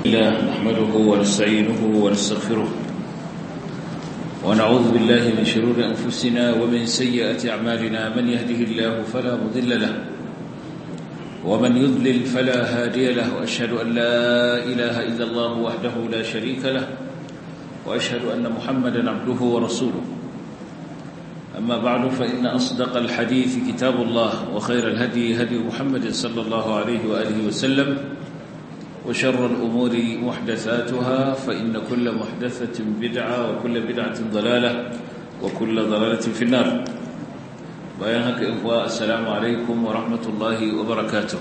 الله نحمده ونستعينه ونستغفره ونعوذ بالله من شرور أنفسنا ومن سيئات أعمالنا. من يهده الله فلا مضل له ومن يضلل فلا هادي له، وأشهد أن لا إله إلا الله وحده لا شريك له، وأشهد أن محمدا عبده ورسوله. أما بعد، فإن أصدق الحديث كتاب الله، وخير الهدي هدي محمد صلى الله عليه وآله وسلم، وشر الأمور محدثاتها، فإن كل محدثة بدعة وكل بدعة ضلالة وكل ضلالة في النار. بيانك إخوة، السلام عليكم ورحمة الله وبركاته.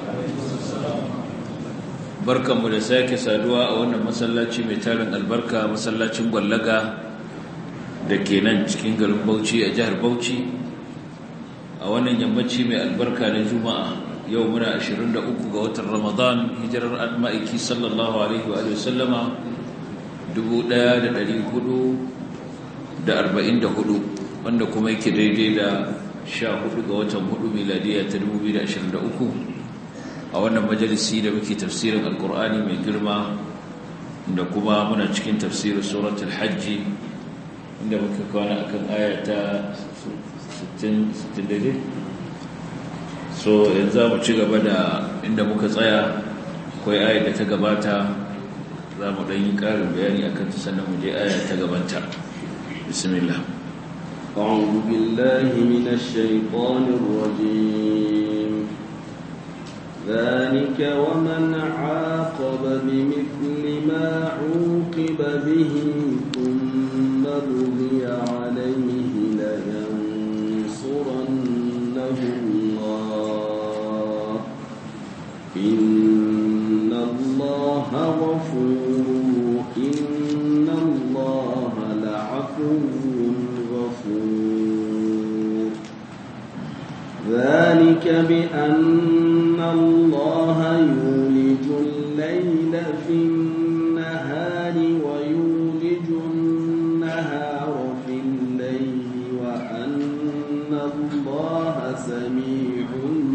بركة مدساك سادوا أولا مسلاتي ميتالن البركة مسلاتي مغلقة دكينان cikin garin Bauchi a jihar Bauchi a wannan yammaci mai albarka na Juma'a. Yau muna 23 ga watan Ramadan, hijirar al-Ma'aiki sallallahu alaihi wa sallama 1444, wanda kuma yake daidai da 14 ga watan 4 miladiya ta 2023. A wannan majalisi da muke tafsirin Al-Qur'ani mai girma, da kuma muna cikin tafsirin suratul Hajj, inda muka kwana akan aya ta 60 daidai. So yanzu za mu ci gaba da inda muka tsaya. Akwai ayar da ta gabata, za mu ɗan yi ƙarin bayani akan ta, sannan mu je aya ta gabanta. Bismillah. أعوذ بالله من الشيطان الرجيم. ذلك ومن عاقب بمثل ما عوقب به ثم بغي عليه لينصرنه الله إن الله غفور إن الله لعفو غفور. ذلك بأن الله يولج الليل في النهار ويولج النهار في الليل وأن الله سميع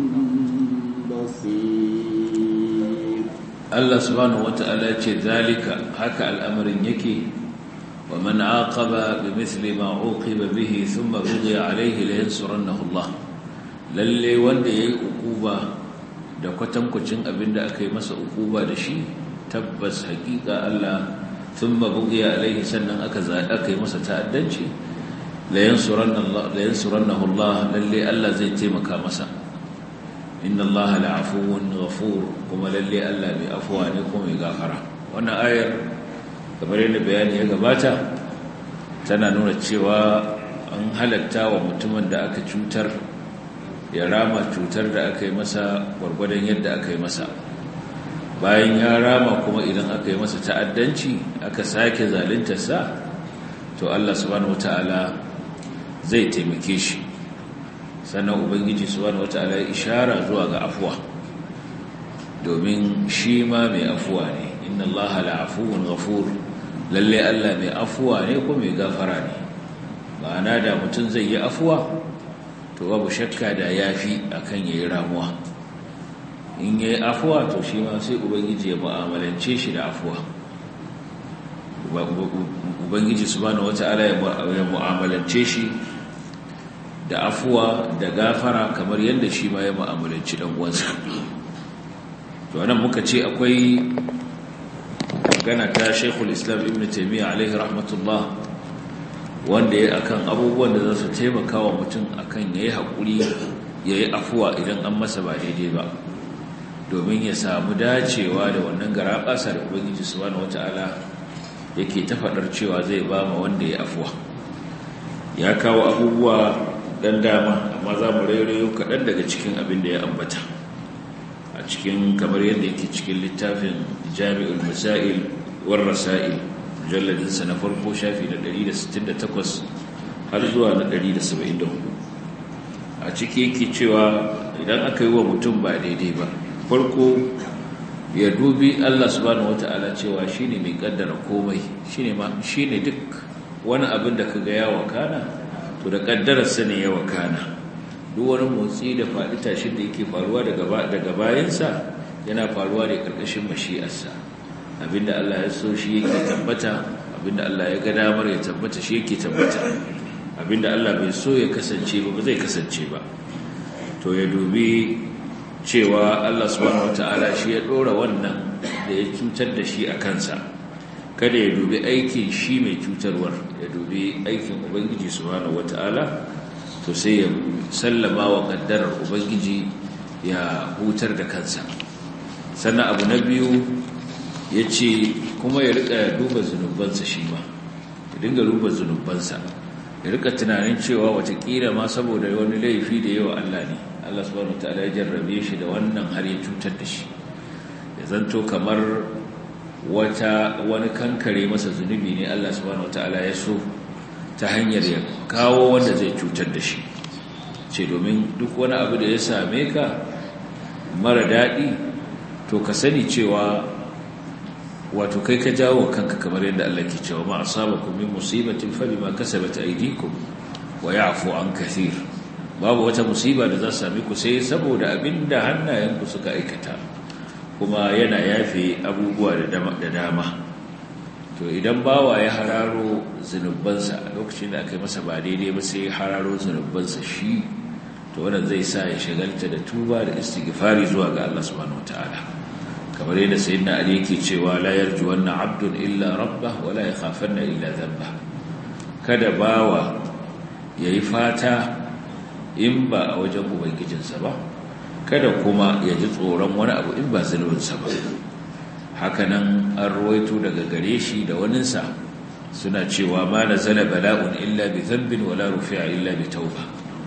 بصير. الله سبحانه وتعالى ذلك هكا الأمر يكي ومن عاقب بمثل ما عوقب به ثم بغي عليه لينصرنه الله. lalle wanda yayi ukuba da kwatankwacin abinda aka yi masa ukuba da shi, tabbas hakika Allah thumma bughiya alaihi, sannan aka yi masa ta'addanci, la yansurannahu Allah, lalle Allah zai taimaka masa. inna Allah la'afuwun ghafur, kuma lalle Allah mai afuwa ne kuma mai gafara. Wannan ayar, kamar yadda bayani ya gabata, tana nuna cewa an halatta wa mutumin da aka cutar ya rama cutar da aka yi masa gwargwadon yadda aka yi masa. Bayan ya rama kuma, idan aka yi masa ta'addanci aka sake zaluntarsa, to Allah subhanahu wata'ala zai taimake shi. Sannan Ubangiji subhanahu wata'ala ya ishara zuwa ga afuwa, domin shi ma mai afuwa ne. inna Allah la'afuwun ghafur, lalle Allah mai afuwa ne ko mai gafara ne. Ma'ana da mutum zai yi afuwa, to babu shakka da yafi akan yayi ramuwa. In yayi afuwa, to shi ma sai Ubangiji ya mu'amalance shi da afuwa. Ubangiji subhanahu wata'ala ya mu'amalance shi da afuwa da gafara, kamar yadda shi ma ya mu'amalanci dan uwansa. To anan muka ce akwai magana ta Sheikhul Islam Ibn Taymiyyah alaihi rahmatullah, wanda ya akan abubuwan da za su taimaka wa mutum akan yayi hakuri, yayi afuwa idan an masa ba daidai ba, domin ya samu dacewa da wannan garabasa da Ubangiji subhanahu wataala yake ta fadar cewa zai ba ma wanda ya afuwa. Ya kawo abubuwa dan dama, amma za mu rairayo kaɗan daga cikin abin da ya ambata a cikin, kamar yadda yake cikin littafin Jami'ul Masail war Rasail, mujalladinsa na farko, shafi na 168 har zuwa na 174. A ciki yake cewa idan aka yi wa mutum ba daidai ba, farko ya dubi Allah subhanahu wata'ala cewa shine mai kaddara komai, shine duk wani abin da kaga ya wakana, to da kaddararsa ne ya wakana. Duk wani motsi da faɗi tashin da yake faruwa daga bayansa yana faruwa da ƙarƙashin mashi'arsa. abinda Allah ya so shi yake tabbata, abinda Allah ya ga damar ya tabbata shi yake tabbata, abinda Allah bai so ya kasance ba zai kasance ba. To ya dubi cewa Allah subhanahu wataala shi ya dora wannan da ya cutar da shi a kansa, kada ya dubi aikin shi mai cutarwar, ya dubi aikin Ubangiji subhanahu wataala, to sai ya sallama wa kaddarar Ubangiji ya hutar da kansa. Sannan abu na biyu ya ce kuma ya rika duba zunubansa shi ma, ya dinga duba zunubansa, ya rika tunanin cewa watakila ma saboda wani laifi da yawa Allah ne, Allah subhanahu wataala ya jarrabe shi da wannan har ya cutar da shi, ya zanto kamar wani kankare masa zunubi ne Allah subhanahu wataala ya so ta hanyar ya kawo wanda zai cutar da shi. Ce domin duk wani abu da ya same ka mara daɗi, to ka sani cewa wato kai ka jawo kanka, kamar yadda Allah ke cewa ma asabakum min musibatin fa bima kasabat aydikum wa ya'fu an kathir. Babu wata musiba da za sami ku sai saboda abinda hannayenku suka aikata, kuma yana yafe abubuwa da dama. To idan bawa ya hararo zunubansa a lokacin da aka yi masa ba daidai ba, sai ya hararo zunubansa shi, to wannan zai sa ya shagalta da tuba da istighfari zuwa ga Allah subhanahu wataala. Kamar yadda sayyidina Ali yake cewa la yarjuwanna 'abdun illa rabbah wa la yakhafanna illa dhanbah. Kada bawa yayi fata in ba a wajen ubangijinsa ba, kada kuma ya ji tsoron wani abu in ba zunubinsa ba. Hakanan an ruwaito daga gare shi da waninsa suna cewa ma nazala bala'un illa bi dhanbin wa la rufi'a illa bi tauba.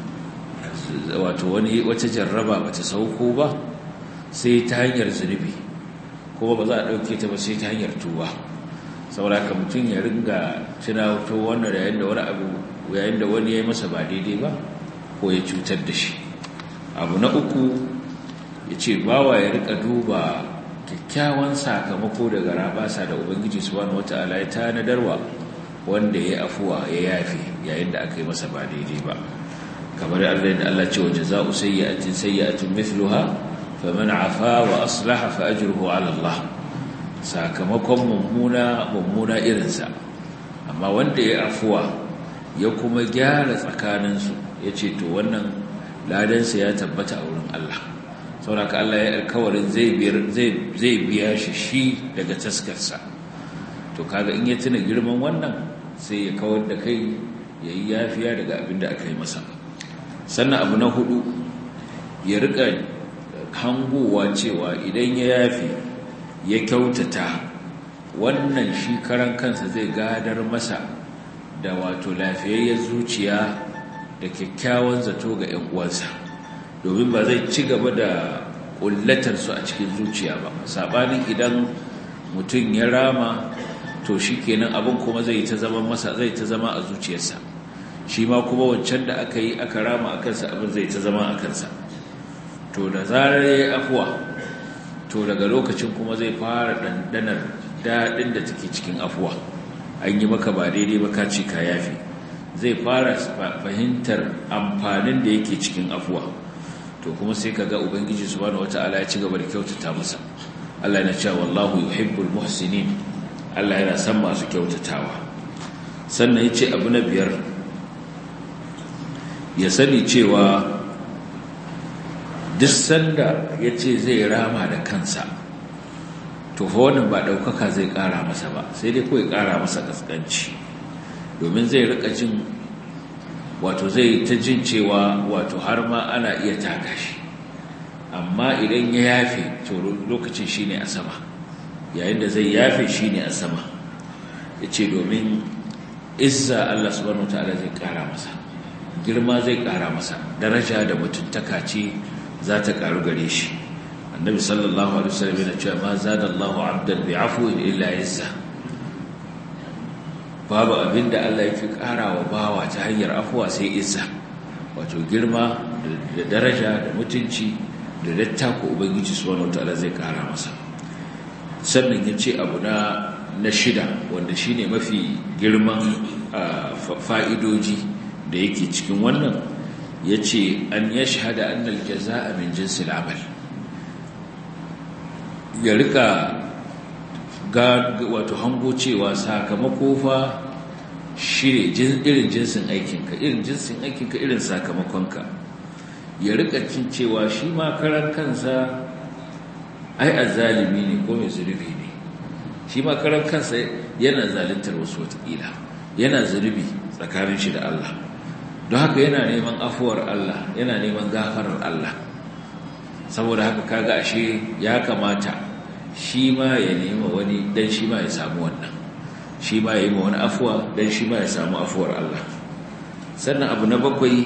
Wato wata jarraba bata sauko ba sai ta hanyar zunubi, kuma ba za a ɗauke ta ba sai ta hanyar tuba. Saboda haka mutum ya ringa tunato wannan yayin da wani ya yi masa ba daidai ba ko ya cutar da shi. Abu na uku ya ce bawa ya rika duba kyakkyawan sakamako daga rabasa da Ubangiji subhanahu wata'ala ya tanadarwa wanda ya afuwa ya yafe yayin da aka yi masa ba daidai ba. Kamar Allah ce wa jaza'u sayyi'atin mithluha faman afa wa aslaha fa ajruhu 'ala Allah. Sakamakon mummuna irinsa, amma wanda ya afuwa ya kuma gyara tsakaninsu, ya ce to wannan ladansa ya tabbata a wurin Allah. Sauraka Allah ya alkawarin zai biya shi daga taskarsa. To kaga in ya tuna girman wannan, sai ya kawar da kai, ya yi yafiya daga abin da aka yi masa. Sannan abu na hudu, ya rika hangowa cewa idan ya yafi ya kyautata, wannan shi karan kansa zai gadar masa da wato lafiyayyar zuciya da kyakkyawan zato ga 'yan uwansa, domin ba zai ci gaba da ƙullatarsu a cikin zuciya ba. Saɓanin idan mutum ya rama, to shi kenan abin kuma zai ta zama a zuciyarsa, shi ma kuma wancan da aka yi aka rama a kansa, abin zai ta zama a kansa. To da zarar ya yi afuwa, to daga lokacin kuma zai fara ɗanɗanar daɗin da take cikin afuwa. An yi maka ba daidai ba, ka ce ka yafi, zai fara fahimtar amfanin da yake cikin afuwa. To kuma sai kaga Ubangiji subhanahu wataala ya ci gaba da kyautata masa. Allah yana cewa wallahu yuhibbul muhsinin, Allah yana son masu kyautatawa. Sannan yace abu na biyar, ya sani cewa duk sanda yace zai rama da kansa, to fa wannan ba daukaka zai kara masa ba, sai dai kawai kara masa kaskanci. Domin zai rika jin, wato zai ta jin cewa wato har ma ana iya taka shi. Amma idan ya yafe, to lokacin shine a sama, yayin da zai yafe shine a sama. Yace domin izza Allah subhanahu wataala zai kara masa, girma zai kara masa, daraja da mutuntaka ce za ta karu gare shi. Annabi sallallahu alaihi wasallam yana cewa ma zada Allahu 'abdan bi'afwin illa izza. Babu abinda Allah yake karawa bawa ta hanyar afuwa sai izza, wato girma da daraja da mutunci da dattako Ubangiji subhanahu wataala zai kara masa. Sannan yace abu na shida, wanda shine mafi girman fa'idoji da yake cikin wannan, yace an yashhada anna al-jazaa'a min jinsi al-amal. Ya rika wato hango cewa sakamako fa shi irin jinsin aikinka irin sakamakonka, ya rika cin cewa shi ma karan kansa ai azzalimi ne ko mai zunubi ne, shi ma karan kansa yana zaluntar wasu watakila, yana zunubi tsakanin shi da Allah, don haka yana neman afuwar Allah, yana neman gafarar Allah. Saboda haka kaga ashe ya kamata shi ma ya nema wani dan shi ma ya samu wannan, shi ma ya yi ma wani afuwa dan shi ma ya samu afuwar Allah. Sannan abu na 7,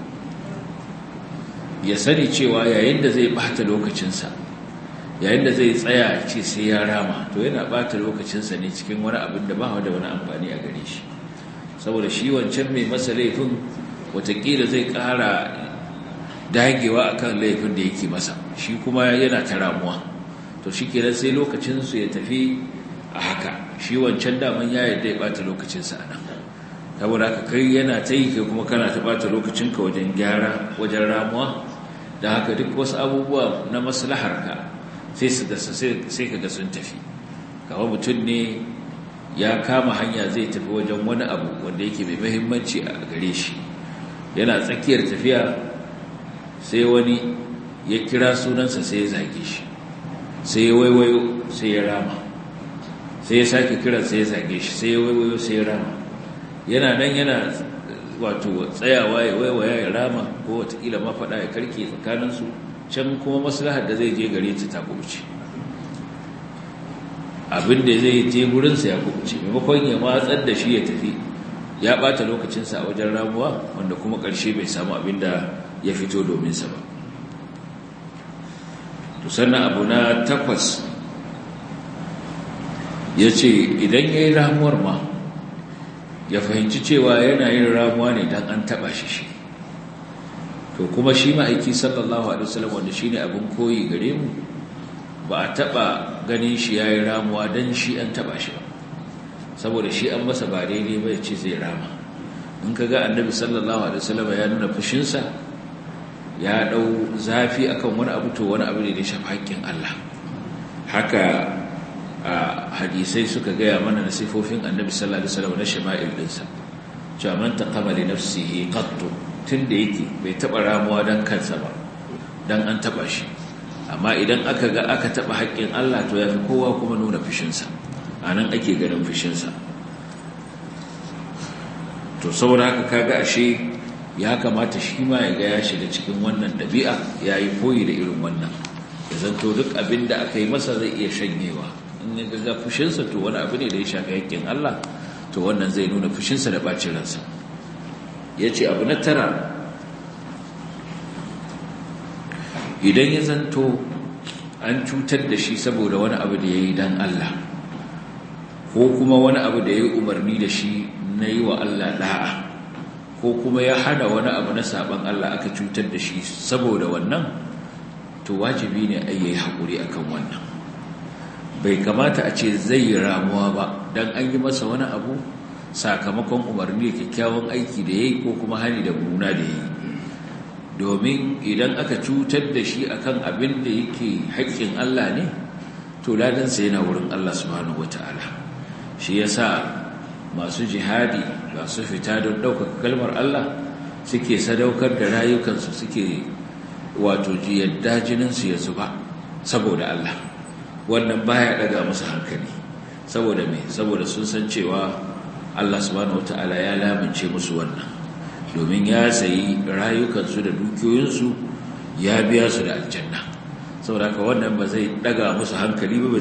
ya sani cewa yayin da zai bata lokacinsa, yayin da zai tsaya ce sai ya rama, to yana bata lokacinsa ne cikin wani abin da ba da wani amfani a gare shi. Saboda shi wancan mai masa laifin watakila zai ƙara dagewa akan laifin da yake masa, shi kuma yana ta ramuwa, to shi kenan sai lokacinsu ya tafi a haka. Shi wancan daman ya yadda ya bata lokacinsa a nan, saboda haka kai yana ta yi, kai kuma kana ta bata lokacinka wajen gyara, wajen ramuwa. Da haka duk wasu abubuwa na maslaharka sai ka ga sun tafi. Kawai mutum ne ya kama hanya zai tafi wajen wani abu wanda yake mai muhimmanci a gare shi, yana tsakiyar tafiya sai wani ya kira sunansa sai ya zage shi, sai ya waiwayo sai ya rama, sai ya sake kira sai ya zage shi, sai ya waiwayo sai ya rama. Yana nan yana wato tsayawa ya waiwaya ya rama, ko watakila ma faɗa ya karke tsakaninsu, can kuma maslahar da zai je gare ta kubuce, abin da zai je gurinsa ya kubuce, maimakon ya matsar da shi ya tafi, ya ɓata lokacinsa a wajen ramuwa, wanda kuma ƙarshe bai samu abin da ya fito dominsa ba. To sannan abu na 8, ya ce idan ya yi ramuwar ma ya fahimci cewa yana yin ramuwa ne don an taɓa shi. To kuma shi ma'aiki sallallahu alaihi wasallam, wanda shi ne abin koyi gare mu, ba a taɓa ganin shi ya yi ramuwa don shi an taɓa shi ba, saboda shi an masa ba daidai ba ya ce zai rama. In ka ga annabi sallallahu alaihi wasallam ya nuna fushinsa, ya ɗau zafi akan wani abu, to wani abu ne da ya shafi haƙƙin Allah. Haka hadisai suka gaya mana na sifofin annabi sallallahu alaihi wasallam na shama'il ɗinsa, cewa man taqama li nafsihi qattu, tunda yake bai taɓa ramuwa don kansa ba, don an taɓa shi. Amma idan aka ga aka taɓa haƙƙin Allah, to ya fi kowa kuma nuna fushinsa, a nan ake ganin fushinsa. To saboda haka kaga ashe ya kamata shi ma ya ga ya shiga cikin wannan ɗabi'a, ya yi koyi da irin wannan, ya zanto duk abin da aka yi masa zai iya shanyewa. In ya ga fushinsa, to wani abu ne da ya shafi haƙƙin Allah, to wannan zai nuna fushinsa da ɓacin ransa. Ya ce abu na 9, idan ya zanto an cutar da shi saboda wani abu da ya yi don Allah, ko kuma wani abu da ya yi umarni da shi na yi wa Allah da'a, ko kuma ya hana wani abu na saban Allah aka cutar da shi saboda wannan, to wajibi ne a yi haƙuri akan wannan. Bai kamata a ce zai yi ramuwa ba don an yi masa wani abu sakamakon umarni da kyakkyawan aiki da ya yi, ko kuma hani da mummuna da ya yi. Domin idan aka cutar da shi akan abin da yake haƙƙin Allah ne, to ladansa yana wurin Allah subhanahu wata'ala. Shi yasa masu jihadi, masu fita don ɗaukaka kalmar Allah, suke sadaukar da rayukansu, suke wato yadda jininsu ya zuba saboda Allah. Wannan baya daga musu hankali. Saboda me? Saboda sun san cewa Allah subhanahu wata'ala ya lamince musu wannan, domin ya sayi rayukansu da dukiyoyinsu, ya biya su da aljanna. Saboda haka wannan ba zai daga musu hankali ba,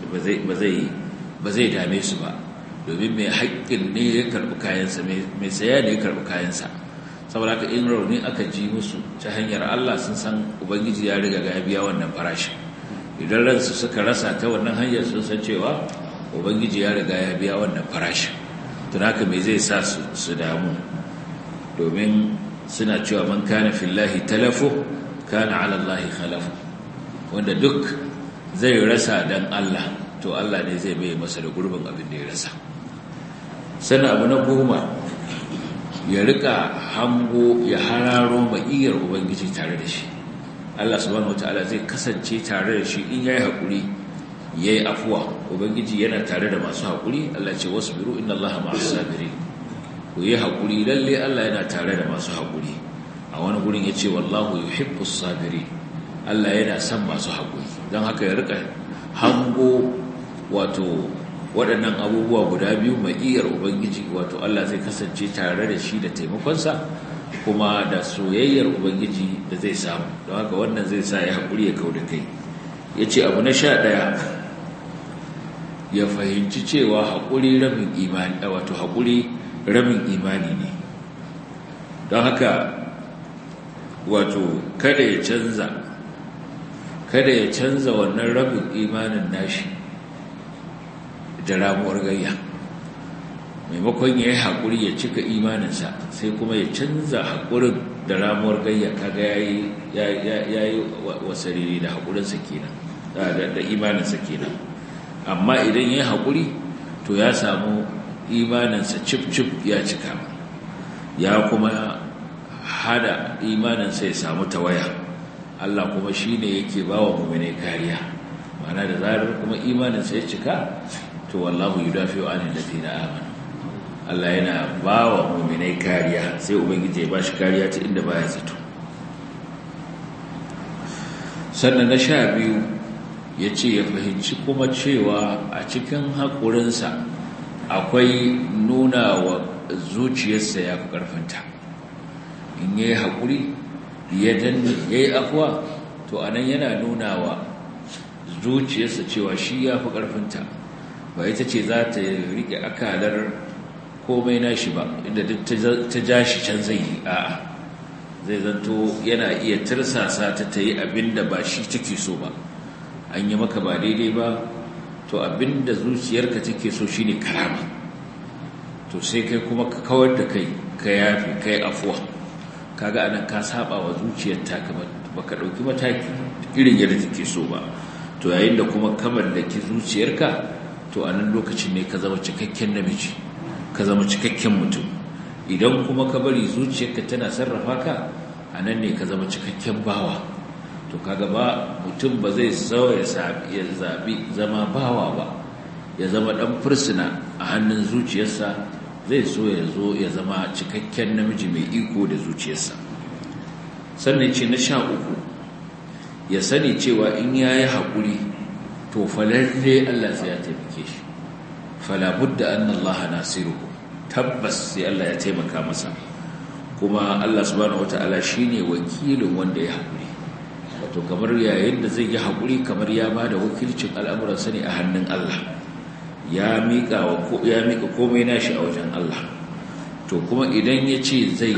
ba zai dame su ba, domin mai haƙƙin ne ya karɓi kayansa, mai saya ne ya karɓi kayansa. Saboda haka in rauni aka ji musu ta hanyar Allah, sun san Ubangiji ya riga ya biya wannan farashin. Idan ransu suka rasa ta wannan hanyar, sun san cewa Ubangiji ya riga ya biya wannan farashin. Tun haka mai zai sa su damu, domin suna cewa man kana fillahi talafu kana ala Allahi khalafu, wanda duk zai rasa dan Allah, to Allah ne zai bai masa da gurbin abin da ya rasa. Sannan abu na 10, ya rika hango, ya hararo ma'iyar Ubangiji tare da shi. Allah subhanahu wataala zai kasance tare da shi in yayi hakuri, yayi afuwa ubangiji yana tare da masu haƙuri. Allah ce wasbiru innallaha ma'as sabirin, ku yi haƙuri lalle Allah yana tare da masu haƙuri. A wani gurin yace wallahu yuhibbus sabirin, Allah yana son masu haƙuri. Don haka ya rika hango wato waɗannan abubuwa guda biyu, ma'iyar ubangiji wato Allah zai kasance tare da shi da taimakonsa, kuma da soyayyar ubangiji da zai samu. Don haka wannan zai sa ya haƙuri ya kauda kai. Yace abu na 11, ya fahimci cewa haƙuri rabin imani, wato haƙuri rabin imani ne. Don haka wato kada ya canza wannan rabin imanin nashi da ramuwar gayya. Maimakon ya yi haƙuri ya cika imaninsa, sai kuma ya canza haƙurin da ramuwar gayya. Kaga ya yi wasariri da haƙurinsa kenan, da imaninsa kenan. Amma idan ya yi haƙuri, to ya samu imaninsa cif-cif ya cika, ya kuma hada imaninsa ya samu tawaya. Allah kuma shi ne yake ba wa mummune kariya. Ma'ana da zarar kuma imaninsa ya cika, to wallahu yudafi'u 'anil ladina amanu. Allah yana ba wa mummune kariya, sai ubangiji ya ba shi kariya ta inda baya zato. Sannan na 12, ya ce ya fahimci kuma cewa a cikin haƙurinsa akwai nuna wa zuciyarsa ya fi ƙarfinta. In ya yi haƙuri ya danne ya yi afuwa, to anan yana nuna wa zuciyarsa cewa shi ya fi ƙarfinta, ba ita ce za ta riƙe akalar komai nashi ba, inda duk ta ja shi can zai yi. A'a, zai zanto yana iya tirsasa ta yi abin da ba shi take so ba. An yi maka ba daidai ba, to abin da zuciyarka take so shine karama, to sai kai kuma ka kawar da kai, ka yafi, kai afuwa. Kaga anan ka saba wa zuciyar ta, kamar baka dauki mataki irin yadda take so ba. To yayin da kuma ka mallaki zuciyarka, to anan lokacin ne ka zama cikakken namiji, ka zama cikakken mutum. Idan kuma ka bari zuciyarka tana sarrafa ka, anan ne ka zama cikakken bawa. To kaga ba mutum ba zai so ya zabi zama bawa ba, ya zama dan fursuna a hannun zuciyarsa. Zai so ya zama cikakken namiji mai iko da zuciyarsa. Sannan ce na 13, ya sani cewa in yayi haƙuri, to falalle Allah sai ya taimake shi. Fala budda anna Allah nasiruhu, tabbas sai Allah ya taimaka masa. Kuma Allah subhanahu wataala shine wakilin wanda ya haƙuri. Wato kamar yayin da zai yi haƙuri, kamar ya bada wakilcin al'amuransa ne a hannun Allah. Ya miƙa komai nashi a wajen Allah. To kuma idan ya ce zai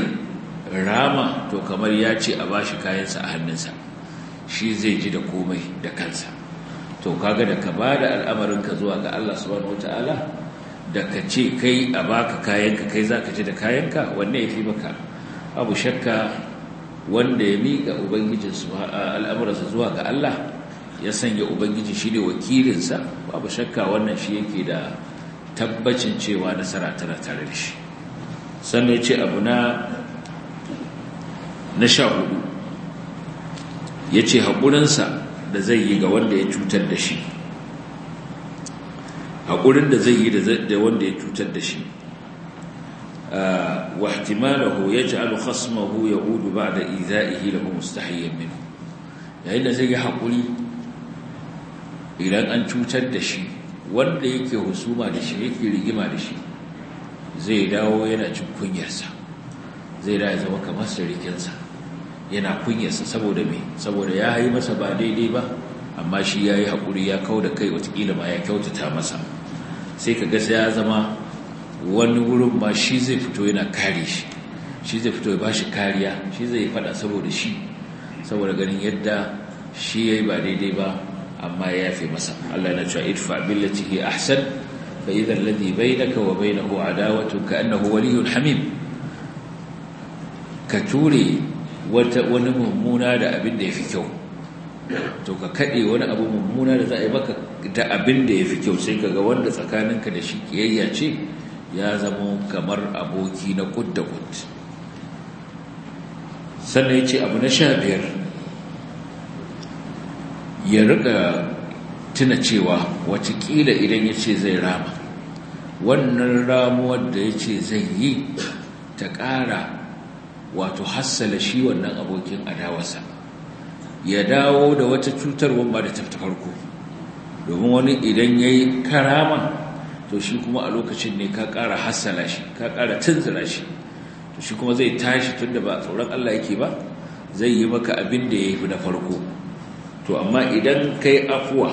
rama, to kamar ya ce a bashi kayansa a hannunsa, shi zai ji da komai da kansa. To kaga da ka bada al'amarinka zuwa ga Allah subhanahu wataala, da ka ce kai a baka kayanka, kai zaka ji da kayanka, wanne yafi maka? Abu shakka wanda ya miƙa ubangijin al'amuransa zuwa ga Allah, ya sanya ubangiji shi ne wakilinsa, babu shakka wannan shi yake da tabbacin cewa nasara tana tare da shi. Sannan ya ce abu na 14, ya ce haƙurinsa da zai yi ga wanda ya cutar da shi, haƙurin da zai yi da wanda ya cutar da shi, wa ihtimalahu yaj'alu khasmahu ya'udu ba'da idha'ihi lahu mustahiyyan minhu. Yayin da zai yi haƙuri idan an cutar da shi, wanda yake husuma da shi, yake rigima da shi, zai dawo yana jin kunyarsa, zai dawo zama kamar sarikinsa, yana kunyarsa. Saboda me? Saboda ya yi masa ba daidai ba, amma shi ya yi haƙuri, ya kau da kai, watakila ma ya kyautata masa. Sai ka gasa ya zama wani wurin ma shi zai fito yana kare shi, shi zai fito ya ba shi kariya, shi zai faɗa saboda shi, saboda ganin yadda shi ya yi ba daidai ba, amma ya yafe masa. Allah yana cewa idfa billati hi ahsan fa idha alladhi bainaka wa bainahu adawatun ka annahu waliyyun hamim. Ka ture wani mummuna da abin da yafi kyau, to ka kade wani abu mummuna da za a yi maka da abin da yafi kyau, sai kaga wanda tsakaninka da shi kiyayya ce, ya zama kamar aboki na kud da kud. Sannan yace abu na 15, ya rika tuna cewa watakila idan ya ce zai rama, wannan ramuwar da ya ce zai yi ta ƙara wato hassala shi wannan abokin adawarsa, ya dawo da wata cutarwa ba da ta farko. Domin wani idan ya yi karama, to shi kuma a lokacin ne ka ƙara hassala shi, ka ƙara tunzura shi, to shi kuma zai tashi tun da ba tsoron Allah yake ba, zai yi maka abin da ya yi na farko. To amma idan kai afuwa,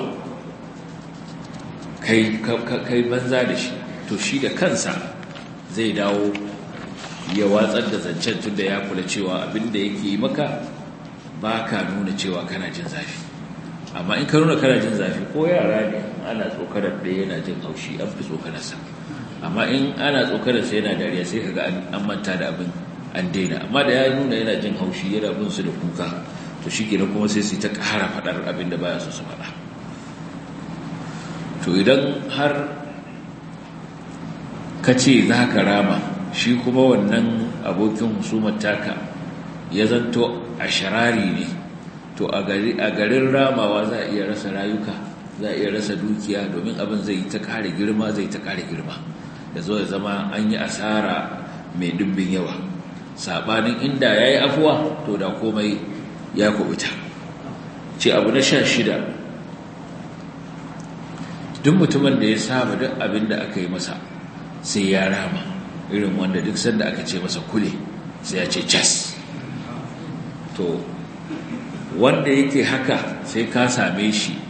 kai banza da shi, to shi da kansa zai dawo ya watsar da zancen tun da ya kula cewa abin da yake yi maka ba ka nuna cewa kana jin zafi. Amma in ka nuna kana jin zafi, ko yara ne ana tsokanar ɗaya yana jin haushi, an fi tsokanarsa. Amma in ana tsokanarsa yana dariya, sai ka ga an manta da abin, an daina. Amma da ya nuna yana jin haushi, yana bin su da kuka, to shi kenan kuma sai su ta ƙara faɗar abin da baya so su faɗa. To idan har ka ce za ka rama, shi kuma wannan abokin husumar taka ya zanto a sharari ne, to a garin ramawa za a iya rasa rayuka, za a iya rasa dukiya, domin abin zai ta ƙara girma, zai ta ƙara girma, da zo ya zama an yi asara mai dubbin yawa. Saɓanin inda ya yi afuwa, to da komai ya kubuta. Ce abu na 16, duk mutumin da ya saba duk abin da aka yi masa sai ya rama, irin wanda duk sanda aka ce masa kule sai ya ce cas, to wanda yake haka sai ka same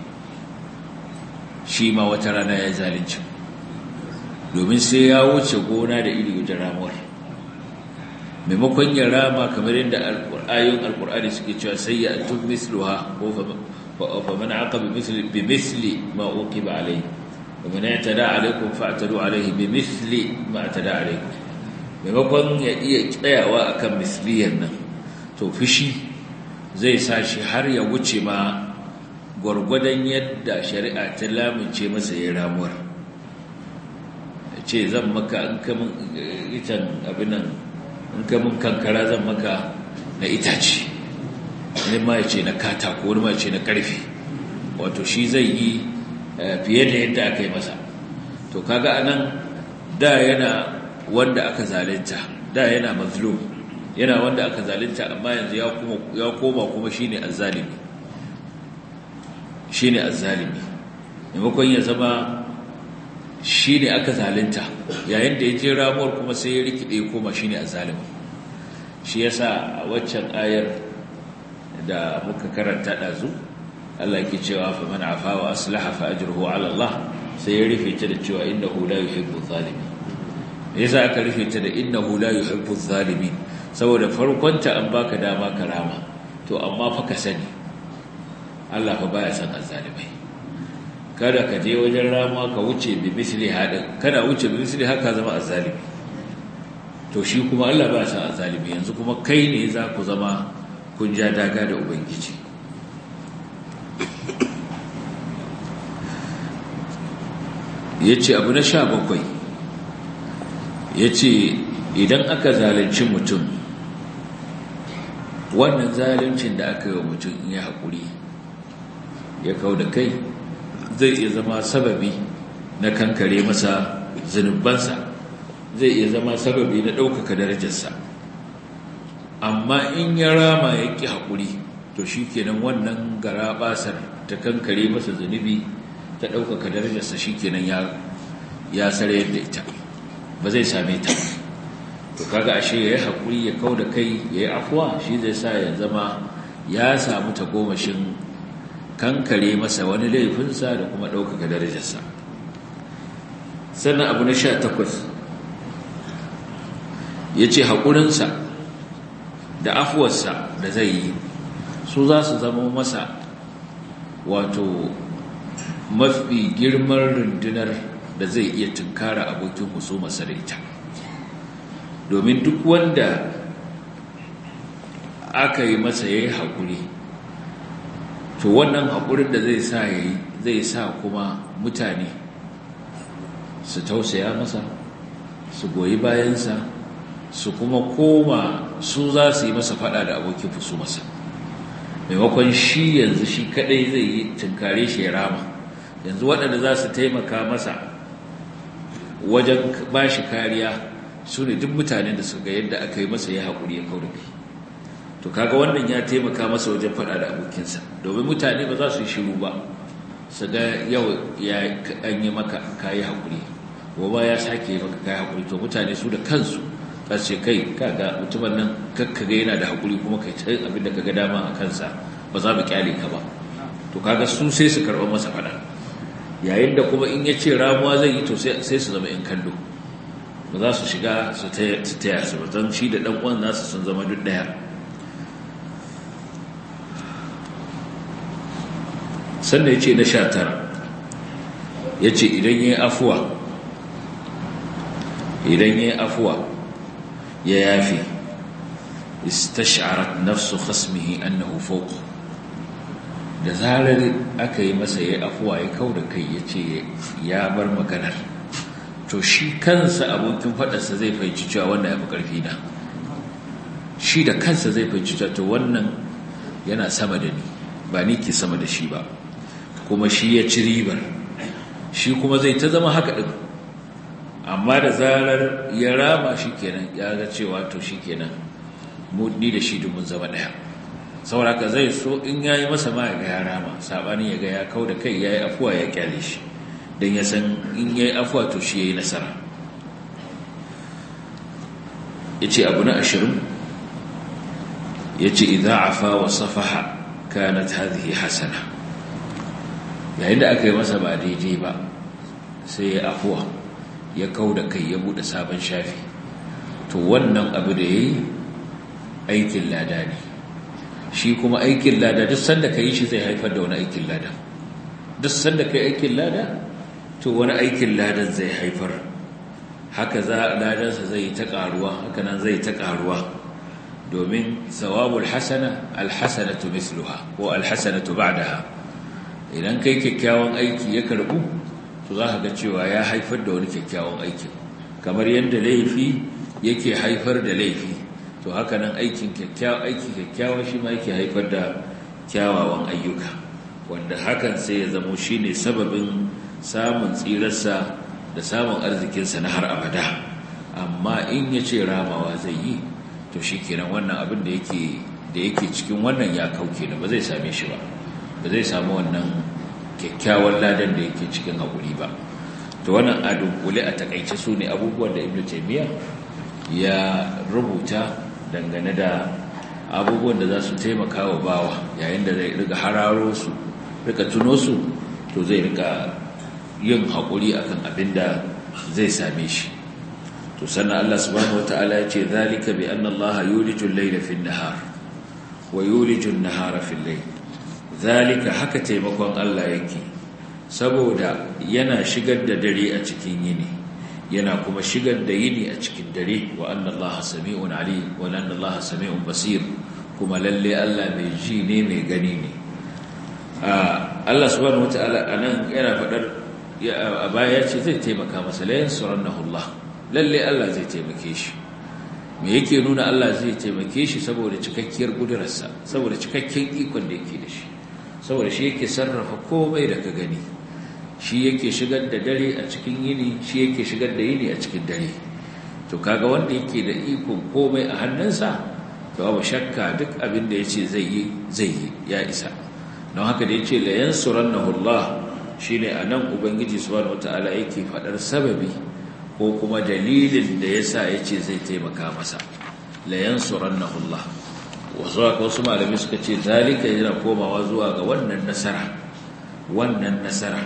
shi ma wata rana ya zalunci, domin sai ya wuce gona da iri wajen ramuwar. Maimakon ya rama kamar yadda ayoyin alkur'ani suke cewa sai ya tun misluha, ko fa man aqaba bi misli ma uqiba alayhi wa man i'tada alaykum fa'tadu alayhi bi misli ma i'tada alaykum. Maimakon ya iya tsayawa akan misliyan nan, to fishi zai sa shi har ya wuce ma gwargwadon yadda shari'a ta lamince masa ya ramuwar. Ce zan maka in kamun itan abin nan, in kamun kankara zan maka na itace, wani ma ya ce na katako, wani ma ya ce na karfe. Wato shi zai yi fiye da yadda aka yi masa. To kaga anan da yana wanda aka zalunta, da yana mazlum, yana wanda aka zalunta, amma yanzu ya koma kuma shine azzalimi. Maimakon ya zama shine aka zalunta, yayin da ya je ramuwar kuma sai ya rikide koma shine azzalimi. Shi yasa a waccan ayar da muka karanta dazu, Allah yake cewa fa man afa wa aslaha fa ajruhu ala Allah, sai ya rufe ta da cewa innahu la yuhibbu zalimin. Yasa aka rufe ta da innahu la yuhibbu zalimin, saboda farkonta an baka dama karama, to amma fa ka sani Allah fa baya san azzalimai. Kada ka je wajen rama ka wuce bi misli hadin, kada wuce bi misli haka zama azzalimi, to shi kuma Allah baya san azzalimi. Yanzu kuma kai ne za ku zama kun ja daga da ubangiji. Yace abu na 17, yace idan aka zalunci mutum, wannan zaluncin da aka yi wa mutum in ya haƙuri ya kau da kai, zai iya zama sababi na kankare masa zunubansa, zai iya zama sababi na ɗaukaka darajarsa. Amma in ya rama ya ƙi haƙuri, to shi kenan wannan garaɓasar ta kankare masa zunubi, ta ɗaukaka darajarsa, shi kenan ya sarayar da ita, ba zai same ta. To kaga ashe ya yi haƙuri, ya kau da kai, ya yi afuwa, shi zai sa ya zama ya samu tagomashin kankare masa wani laifinsa da kuma ɗaukaka darajarsa. Sannan abu na 18, ya ce haƙurinsa da afuwarsa da zai yi, su za su zama masa wato mafi girman rundunar da zai iya tunkara abokin husumarsa da ita. Domin duk wanda aka yi masa ya yi haƙuri, to wannan haƙurin da zai sa ya yi, zai sa kuma mutane su tausaya masa, su goyi bayansa, su kuma koma su za su yi masa faɗa da abokin husumarsa. Maimakon shi yanzu shi kaɗai zai yi tunkare shi ya rama, yanzu waɗanda za su taimaka masa wajen ba shi kariya su ne duk mutanen da suka yadda aka yi masa ya haƙuri ya kaurafi. To kaga wannan ya taimaka masa wajen faɗa da abokinsa, domin mutane ba za su yi shiru ba su ga yau ya an yi maka kayi haƙuri, gobe ya sake yi maka kayi haƙuri, to mutane su da kansu za su ce kai kaga mutumin nan kakkaga yana da haƙuri kuma kai ta abin da kaga dama a kansa, ba za mu kyale ka ba. To kaga su sai su karɓar masa faɗa, yayin da kuma in ya ce ramuwa zai yi to sai su zama ‘yan kallo, ba za su shiga su taya su ba, don shi da ɗan uwan nasu sun zama duk ɗaya. Sannan ya ce na 19 ya ce idan ya yi afuwa ya yafi istash'arat nafsu khasmihi annahu fawq, da zarar aka yi masa ya afuwa ya kauda kai ya ce ya bar maganar, to shi kansa abokin faɗarsa zai fahimci cewa wannan ya fi ƙarfi na, shi da kansa zai fahimci cewa to wannan yana sama da ni, ba ni ke sama da shi ba, kuma shi ya ci ribar, shi kuma zai ta zama haka ɗin. Amma da zarar ya rama shi kenan, ya ga cewa to shi kenan ni da shi mun zama ɗaya, sauraka zai so in ya yi masa ma ya rama, saɓanin ya ga ya kau da kai ya yi afuwa ya kyale shi, don ya san in ya yi afuwa to shi ya yi nasara. Ya ce abu na 20, ya ce idan afa wa safaha kanat hadhihi hasana, yayin da aka yi masa ba daidai ba sai ya afuwa ya kau da kai ya buɗe sabon shafi, to wannan abu da ya yi aikin lada ne. Shi kuma aikin lada duk sanda ka yi shi zai haifar da wani aikin lada, duk sanda ka yi aikin lada to wani aikin ladan zai haifar, haka ladansa zai ta ƙaruwa, haka nan zai ta ƙaruwa, domin sawabul hasana alhasanatu misluha ko alhasanatu ba'daha. Idan kai kyakkyawan aiki ya karbu, to za ka ga cewa ya haifar da wani kyakkyawan aikin, kamar yadda laifi yake haifar da laifi, to haka nan aiki kyakkyawa shi ma yake haifar da kyawawan ayyuka, wanda hakan sai ya zamo shine sababin samun tsirarsa da samun arzikinsa na har abada. Amma in ya ce ramawa zai yi, to shi kenan wannan abin da yake cikin wannan ya kauke da ba zai same shi ba zai samu wannan kyakkyawan ladan da yake cikin haƙuri ba. To wannan a dunkule a takaice su ne abubuwan da Ibn Taymiyyah ya rubuta dangane da abubuwan da za su taimaka wa bawa yayin da zai riga hararo su, riga tuno su, to zai riga yin haƙuri akan abin da zai same shi. To sannan Allah subhanahu wataala ya ce zalika bi anna Allah yuliju al-layla fi an-nahar wa yuliju an-nahara fi al-layl. Zalika haka taimakon Allah yake, saboda yana shigar da dare a cikin yini, yana kuma shigar da yini a cikin dare. Wa anna Allah sami'un alim wa anna Allah sami'un basir, kuma lalle Allah mai ji ne mai gani ne. Allah subhanahu wataala anan yana fadar a baya ce zai taimaka masa, la yansurannahu Allah, lalle Allah zai taimake shi. Me yake nuna Allah zai taimake shi? Saboda cikakkiyar kudurarsa, saboda cikakken ikon da yake da shi, saboda shi yake sarrafa komai da ka gani, shi yake shigar da dare a cikin yini, shi yake shigar da yini a cikin dare. To kaga wanda yake da ikon komai a hannunsa, to babu shakka duk abin da yace zai yi ya isa. Don haka da yace la yansurannahu Allah, shine anan ubangiji subhanahu wataala yake fadar sababi ko kuma dalilin da yasa yace zai taimaka masa. La yansurannahu Allah, wasu malami suka ce zalika yana komawa zuwa ga wannan nasara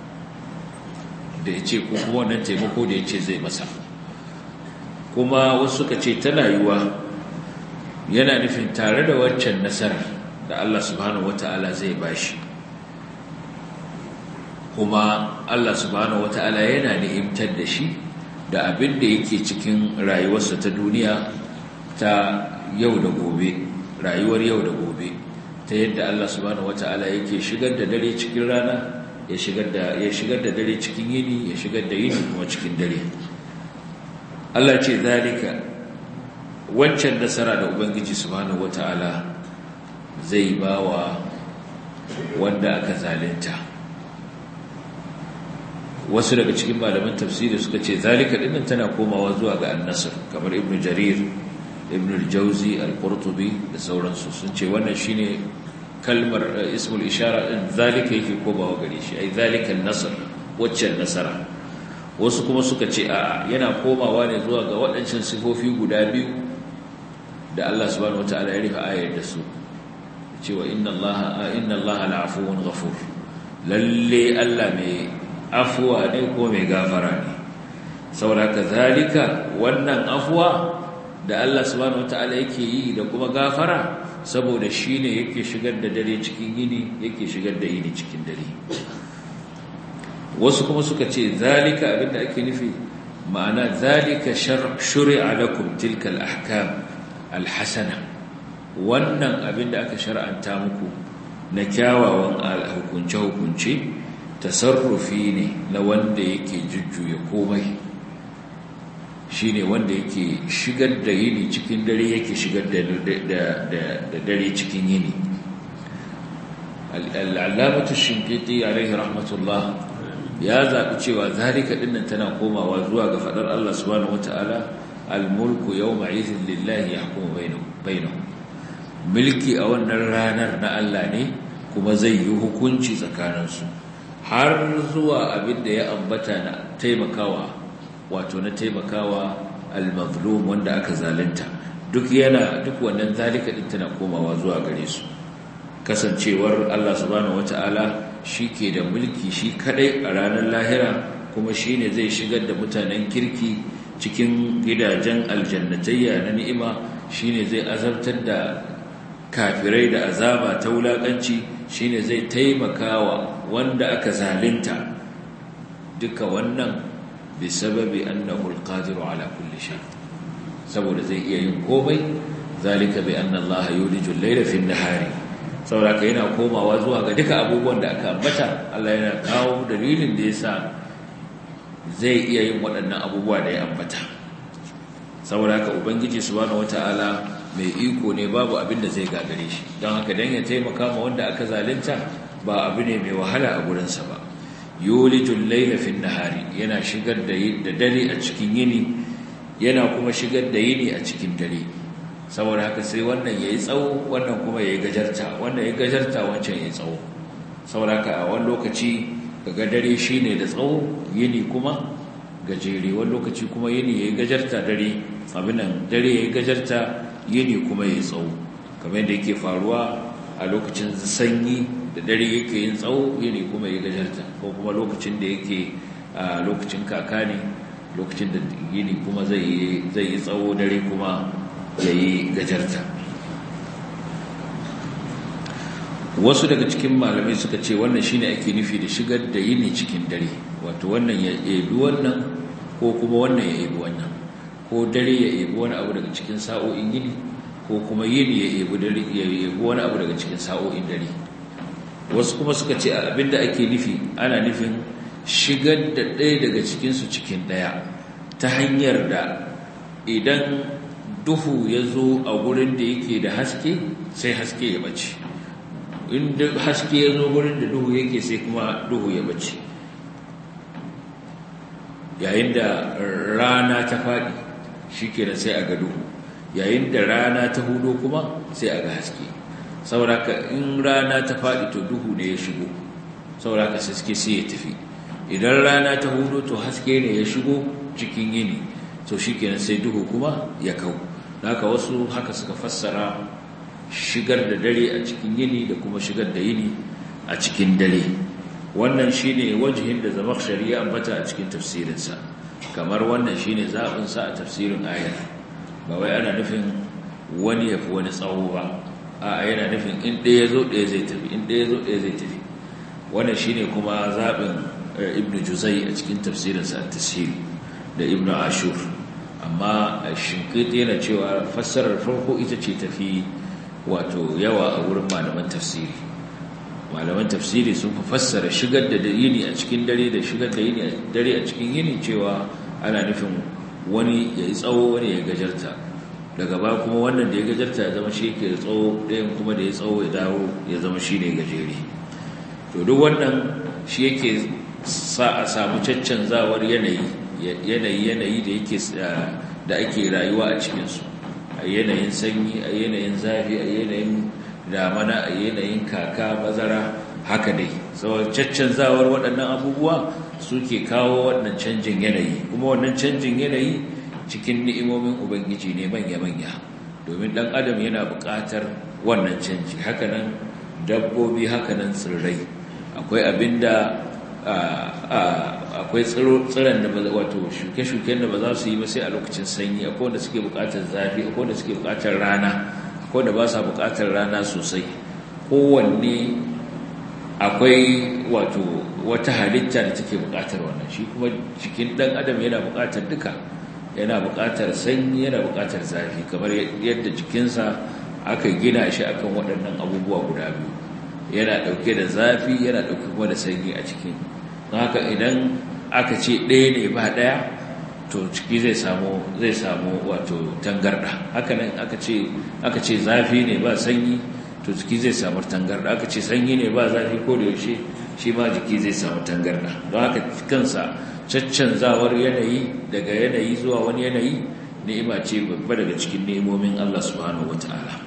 da yace ko kuma wannan taimako da yace zai masa. Kuma wasu suka ce tana yiwa yana nufin tare da waccan nasarar da Allah subhanahu wataala zai bashi, kuma Allah subhanahu wataala yana ni'imtar da shi da abin da yake cikin rayuwarsa ta duniya ta yau da gobe, rayuwar yau da gobe, ta yadda Allah subhanahu wataala yake shigar da dare cikin rana, ya shigar da dare cikin yini, ya shigar da yini kuma cikin dare. Allah ce zalika, wancan nasara da ubangiji subhanahu wataala zai bawa wanda aka zalunta, wasu daga cikin malaman tafsiri suka ce zalika dinnan tana komawa zuwa ga an-nasr kamar ibn jarir ibn al-jawzi al-qurtubi da sauransu sun ce wannan shine kalmar ismul ishara din zalika yake komawa gare shi ai zalika an-nasr wacce nasara. Wasu kuma suka ce a yana komawa ne zuwa ga waɗancan sifofi guda biyu da Allah subhanahu wataala ya rufe ayar da su cewa inna allaha la'afuwun ghafur, lalle Allah mai afuwa ne ko mai gafara ne. Saboda zalika wannan afuwa da Allah subhanahu wataala yake yi da kuma gafara saboda shine yake shigar da dare cikin yini, yake shigar da yini cikin dare. Wasu kuma suka ce zalika abinda ake nufi ma'ana zalika shuri'a lakum tilka al-ahkam al-hasana, wannan abinda aka shar'anta muku na kyawawan hukunce-hukunce tasarrufi ne na wanda yake jujjuya komai, shine wanda yake shigar da yini cikin dare, yake shigar da dare cikin yini. Al-allamatu Shinqiti alaihi rahmatullah ya zaɓi cewa zalika dinnan tana komawa zuwa ga faɗar Allah subhanahu wataala al-mulku yawma idhin lillahi yahkumu bainahum, mulki a wannan ranar na Allah ne kuma zai yi hukunci tsakaninsu, har zuwa abin da ya ambata na taimakawa al-mazlum wanda aka zalunta, duk wannan zalika din tana komawa zuwa gare su. Kasancewar Allah subhanahu wataala shi ke da mulki shi kadai a ranar lahira, kuma shi ne zai shigar da mutanen kirki cikin gidajen aljannatayya na ni'ima, shi ne zai azabtar da kafirai da azaba ta wulakanci, shi ne zai taimakawa wanda aka zalunta. Duka wannan bi sababi annahu alqadiru ala kulli shay, saboda zai iya yin komai. Zalika bi anna Allah yuliju al-layla fi an-nahari, saboda yana komawa zuwa ga duka abubuwan da aka ambata. Allah yana kawo dalilin da yasa zai iya yin waɗannan abubuwa da ya ambata. Saboda haka ubangiji subhanahu wataala mai iko ne, babu abin da zai gagare shi. Don haka dan ya taimaka ma wanda aka zalunta ba abu ne mai wahala a gurinsa ba. Yulijul layla fin nahari, yana shigar da dare a cikin yini, yana kuma shigar da yini a cikin dare. Saboda haka sai wannan yayi tsawo, wannan kuma yayi gajarta, wannan yayi gajarta, wancan yayi tsawo. Saboda haka a wani lokaci kaga dare shine da tsawo, yini kuma gajere, wani lokaci kuma yini yayi gajarta, dare yayi gajarta, yini kuma yayi tsawo, kamar yadda yake faruwa a lokacin sanyi da dare yake yin tsawo, yini kuma yayi gajarta, ko kuma lokacin da yake lokacin kaka ne, lokacin da yini kuma zai yi tsawo, dare kuma yayi gajarta. Wasu daga cikin malamai suka ce wannan shine ake nufi da shigar da yini cikin dare, wato wannan ya ebi wannan ko kuma wannan ya ebi wannan, ko dare ya ebi wani abu daga cikin sa'o'in yini, ko kuma yini ya ebi wani abu daga cikin sa'o'in dare. Wasu kuma suka ce abinda ake nufi ana nufin shigar da ɗaya daga cikinsu cikin ɗaya, ta hanyar da idan duhu ya zo a gurin da yake da haske sai haske ya bace, inda haske ya zo gurin da duhu yake sai kuma duhu ya bace. Yayin da rana ta faɗi shikenan sai a ga duhu, yayin da rana ta hudo kuma sai a ga haske. Sauraka in rana ta faɗi to duhu ne ya shigo, sauraka haske sai ya tafi. Idan rana ta hudo to haske ne ya shigo cikin yini, to shikenan sai duhu kuma ya kau. Haka wasu haka suka fassara shigar da dare a cikin yini da kuma shigar da yini a cikin dare. Wannan shine wajihin da Zamakhshari ya ambata a cikin tafsirinsa, kamar wannan shine zaɓin sa a tafsirin ayar. Ba wai ana nufin wani yafi wani tsawo ba, a yana nufin in ɗaya zo ɗaya zai tafi, in ɗaya zo ɗaya zai tafi. Wannan shine kuma zaɓin Ibn Juzay a cikin tafsirinsa at-Tashil da Ibn Ashur. Amma Shinqiti yana cewa fassarar farko ita ce tafi wato yawa a wurin malaman tafsiri. Malaman tafsiri sun fi fassara shigar da yini a cikin dare da shigar da yini a dare a cikin yini cewa ana nufin wani ya yi tsawo, wani ya gajarta. Daga ba kuma wannan da ya gajarta ya zama shi yake da tsawo, ɗayan kuma da ya tsawo ya dawo ya zama shi ne gajere. To duk wannan shi yake sa a samu caccanzawar yanayi da ake rayuwa a cikinsu, a yanayin sanyi, a yanayin zafi, a yanayin damana, a yanayin kaka, bazara, haka dai. Saboda caccanzawar waɗannan abubuwa suke kawo wannan canjin yanayi, kuma wannan canjin yanayi cikin ni'imomin Ubangiji ne manya-manya, domin ɗan adam yana buƙatar wannan canji. Hakanan dabbobi, hakanan tsirrai. Akwai abinda akwai tsiron da wato shuke-shuken da ba za su yi ba sai a lokacin sanyi, akwai wanda suke buƙatar zafi, akwai wanda suke buƙatar rana, akwai wanda ba sa buƙatar rana sosai. Kowanne akwai wato wata halitta da take buƙatar wannan. Shi kuma jikin ɗan adam yana buƙatar duka, yana buƙatar sanyi, yana buƙatar zafi, kamar yadda jikinsa aka gina shi akan waɗannan abubuwa guda biyu. Yana ɗauke da zafi, yana ɗauke kuma da sanyi a cikin. Don haka idan aka ce ɗaya ne ba ɗaya, to ciki zai samu wato tangarɗa. Haka nan aka ce zafi ne ba sanyi, to jiki zai samu tangarɗa. Aka ce sanyi ne ba zafi ko da yaushe, shi ma jiki zai samu tangarɗa. Don haka kansa caccanzawar yanayi daga yanayi zuwa wani yanayi ni'ima ce babba daga cikin ni'imomin Allah subhanahu wata'ala.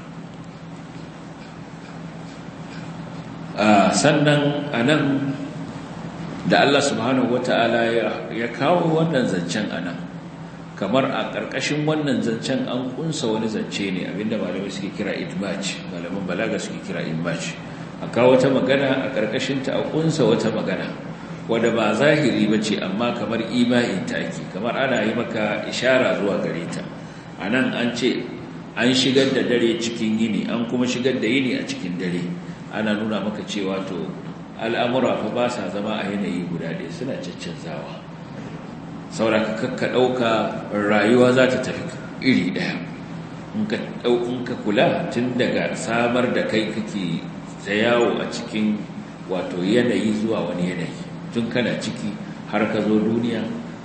Sannan anan da Allah subhanahu wata'ala ya kawo wannan zancen anan, kamar a ƙarƙashin wannan zancen an kunsa wani zance ne, abinda malamai suke kira idmaj, malaman balaga suke kira idmaj. A kawo wata magana a ƙarƙashinta a kunsa wata magana wadda ba zahiri ba ce, amma kamar ima'in take, kamar ana yi maka ishara zuwa gare ta. Anan an ce an shigar da dare cikin yini, an kuma shigar da yini a cikin dare. Ana nuna maka cewa to al'amura fa ba sa zama a yanayi guda ɗaya, suna caccanzawa. Sauraka kakka ɗauka rayuwa za ta tafi iri ɗaya. In ka kula tun daga samar da kai kake ta yawo a cikin wato yanayi zuwa wani yanayi, tun kana ciki har ka zo duniya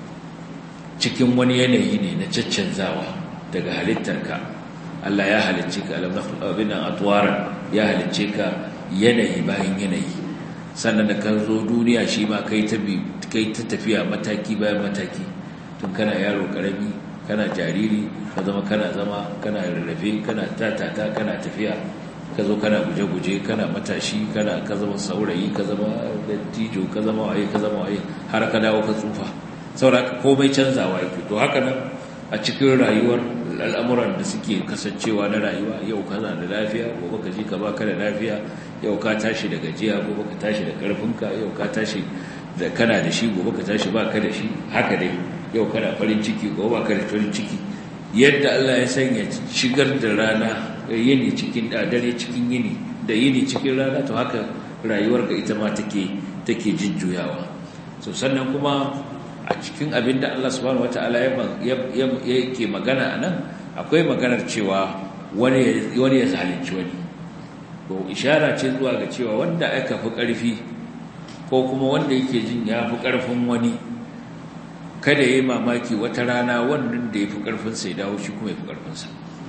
cikin wani yanayi ne na caccanzawa daga halittarka. Allah ya halicce ka abinan atwaran, ya halicce ka yanayi bayan yanayi. Sannan da kan zo duniya shi ma kai ta tafiya mataki bayan mataki, tun kana yaro karami, kana jariri, ka zama kana rarrafe, kana tatata, kana tafiya, ka zo kana guje-guje, kana matashi, ka zama saurayi, ka zama dattijo, ka zama waye, har ka dawo ka tsufa. Saboda komai canzawa yake. To haka nan a cikin rayuwar al'amuran da suke kasancewa na rayuwa, yau kana da lafiya, gobe ka ji ka baka da lafiya, yau ka tashi da gajiya, gobe ka tashi da karfinka, yau ka tashi da kana da shi, gobe ka tashi baka da shi. Haka dai, yau kana farin ciki, gobe baka da farin ciki. Yadda Allah ya sanya shigar da rana, yini cikin dare cikin yini, da yini cikin rana, to haka rayuwar ga ita ma take jujjuyawa. So sannan kuma a cikin abin da Allah subhanahu wataala yake magana anan, akwai maganar cewa wani ya zalunci wani. Ko ishara ce zuwa ga cewa wanda aka fi ƙarfi, ko kuma wanda yake jin ya fi ƙarfin wani, kada ya yi mamaki wata rana wannan da ya fi ƙarfinsa ya dawo shi kuma ya fi ƙarfinsa.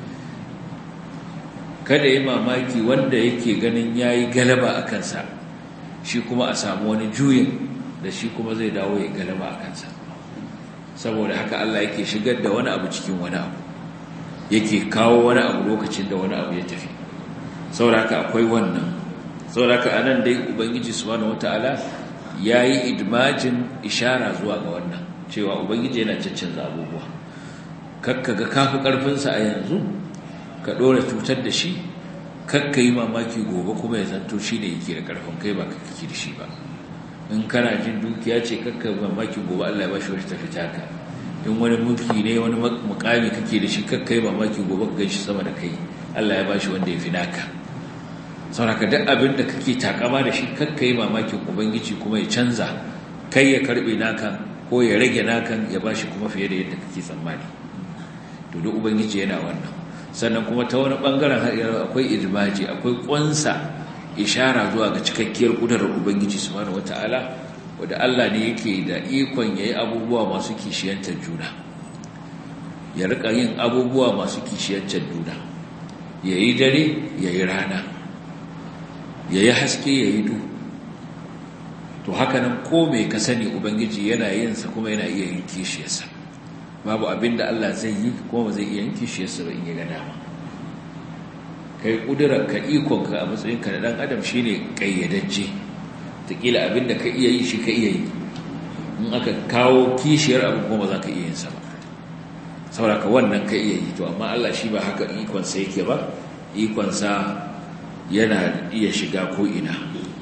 Kada ya yi mamaki wanda yake ganin ya yi galaba a kansa, shi kuma a samu wani juyin da shi kuma zai dawo ya galaba a kansa. Saboda haka Allah yake shigar da wani abu cikin wani abu, yake kawo wani abu lokacin da wani abu ya tafi. Saboda haka akwai wannan. Saboda haka anan dai Ubangiji subhanahu wataala yayi idmajin ishara zuwa ga wannan, cewa Ubangiji yana caccanza abubuwa. Kakkaga kafi karfin sa a yanzu ka dora cutar da shi, kakka yi mamaki gobe kuma ya zanto shine yake da karfin kai ba kake da shi ba. In kana jin dukiya ce, kakka mamaki gobe Allah ya bashi wata tafita ka. In wani mulki ne, wani mukami kake da shi, kakka yi mamaki gobe ka ganshi sama da kai, Allah ya bashi wanda ya fi naka. Saboda duk abin da kake takama da shi, kakka yi mamakin Ubangiji kuma ya canza, kai ya karbe naka ko ya rage nakan ya bashi kuma fiye da yadda kake tsammani. To duk Ubangiji yana wannan. Sannan kuma ta wani bangaren har akwai idmaji, akwai ƙwansa ishara zuwa ga cikakkiyar kudurar Ubangiji subhanahu wataala, wanda Allah ne yake da ikon yayi abubuwa masu kishiyantar juna. Ya rika yin abubuwa masu kishiyantar juna. Yayi dare, yayi rana. Yayi haske, yayi duhu. to haka nan ko mai ka sani ubangiji yana yin sa kuma yana iya yin kishiyarsa. Babu abinda Allah zai yi kuma ba zai iya yin kishiyarsa ba in ya ga dama. Kai kudurarka ikonka a matsayinka na dan adam shine kayyadajje, takila abinda ka iya yi shi ka iya yi, in aka kawo kishiyar abu kuma za ka iya yin sa ba, saboda ka wannan ka iya yi. To amma Allah shi ba haka ikonsa yake ba, ikonsa yana iya shiga ko ina.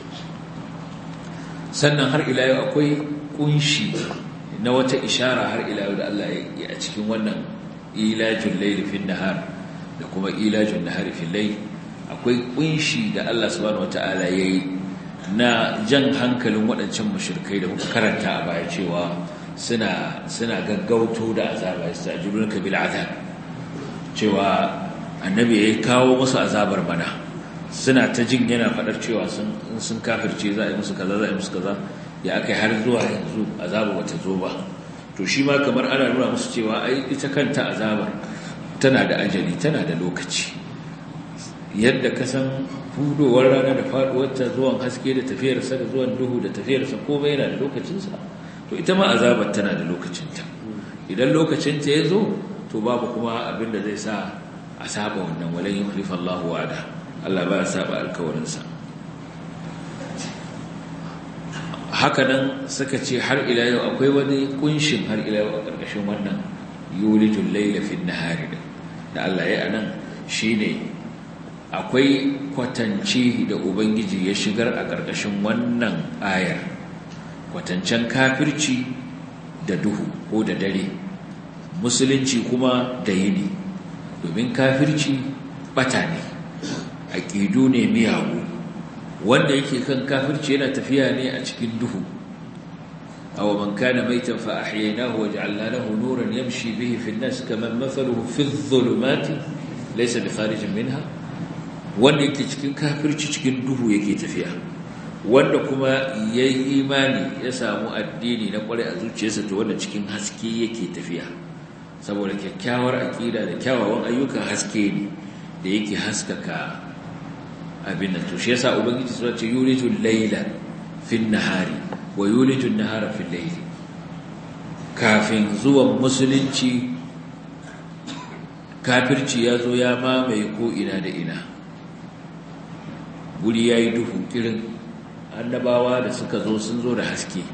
Sannan har ila yau akwai kunshi na wata ishara har ila yau da Allah ya yi a cikin wannan ilajul layli fin nahar da kuma ilajun nahari fil layl. Akwai kunshi da Allah subhanahu wataala yayi na jan hankalin waɗancan mushrikai da muka karanta a baya cewa suna gaggauto da azaba, yastajilunka bil azab, cewa annabi ya kawo musu azabar bana, suna ta jin yana faɗar cewa sun kafirce za a yi musu kaza, za a yi musu kaza, ya aka yi har zuwa yanzu azabar bata zo ba. To shi ma kamar ana nuna musu cewa ai ita kanta azabar tana da ajali, tana da lokaci. Yadda ka san hudowar rana da faduwarta, zuwan haske da tafiyarsa, da zuwan duhu da tafiyarsa, komai yana da lokacinsa, to ita ma azabar tana da lokacinta. Idan lokacinta ya zo, to babu kuma abin da zai sa a saba wannan, walan yukhlifa Allahu wa'ada, Allah ba ya saba alkawarinsa. Haka nan suka ce har ila yau akwai wani kunshin har ila yau a ƙarƙashin wannan yulijul layla fin nahari da Allah ya anan, shine akwai kwatanci da ubangiji ya shigar a ƙarƙashin wannan ayar, kwatancen kafirci da duhu ko da dare, musulunci kuma da yini. Domin kafirci bata ne, aƙidu ne miyagu, wanda yake kan kafirci yana tafiya ne a cikin duhu. aw man kana maytan fa ahyaynahu wa ja'alna lahu nuran yamshi bihi fi an-nas kaman mathaluhu fi adh-dhulumati laysa bi kharijin minha. Wanda yake cikin kafirci cikin duhu yake tafiya, wanda kuma yayi imani ya samu addini na kware a zuciyarsa, to wanda cikin haske yake tafiya, saboda kyakkyawar aqida da kyawawan ayyuka haske ne da yake haskaka abin nan. To shi yasa ubangiji sai ce yulijul layla fin nahari wa yulijul nahara fil layli. Kafin zuwan musulunci kafirci ya zo ya mamaye ko ina da ina, guri yayi duhu kirin. Annabawa da suka zo sun zo da haske,